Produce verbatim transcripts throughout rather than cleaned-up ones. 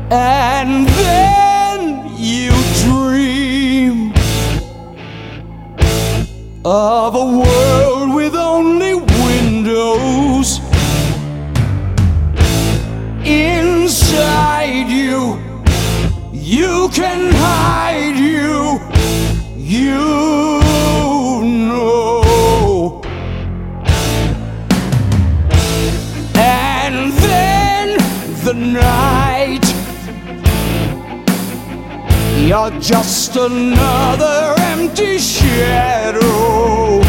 And then you dream of a world with only windows. Inside you, you can hide you, you know. And then the night, you're just another empty shadow.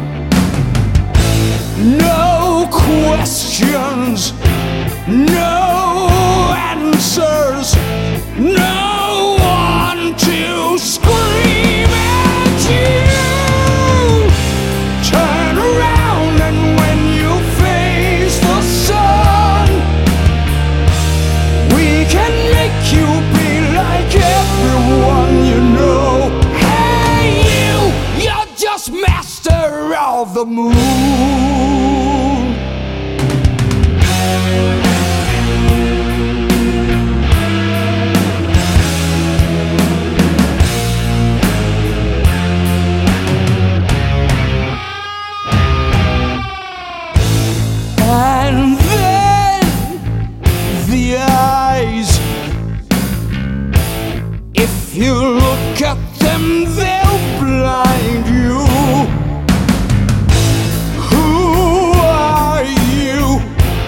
No questions, no answers, no one to scream at you. Turn around and when you face the sun, we can make you be like everyone you know. Hey you, you're just master of the moon. And then the eyes, if you look at them, they'll blind you. Who are you?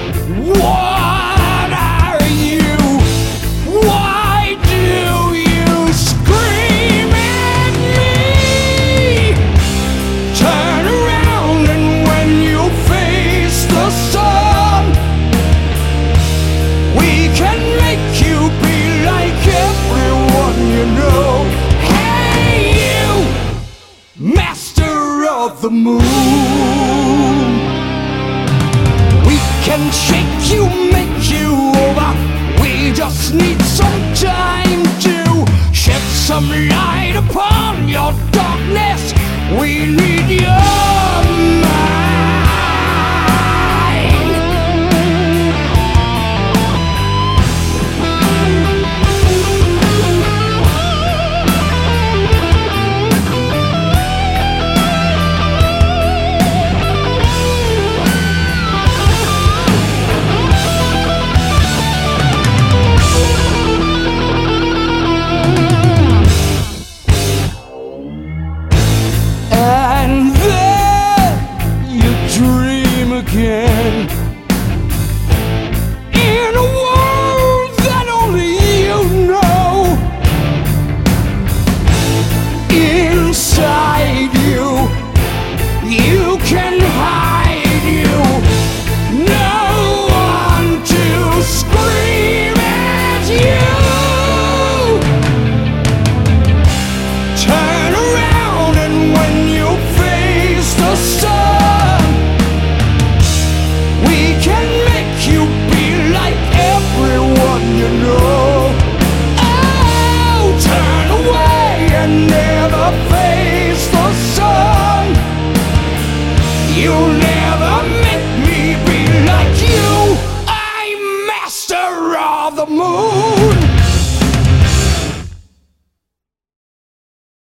What are you? Why do you scream at me? Turn around and when you face the sun, we can make you be like everyone you know. Hey you, master of the moon, we can shake you, make you over. We just need some time to shed some light upon your darkness. We need your mind. And then you dream again in a world that only you know. Inside you, you can hide you. No one to scream at you. Turn around and when you face the sun, we can make you be like everyone you know. Oh, turn away and never face the sun. You'll never make me be like you. I'm master of the moon.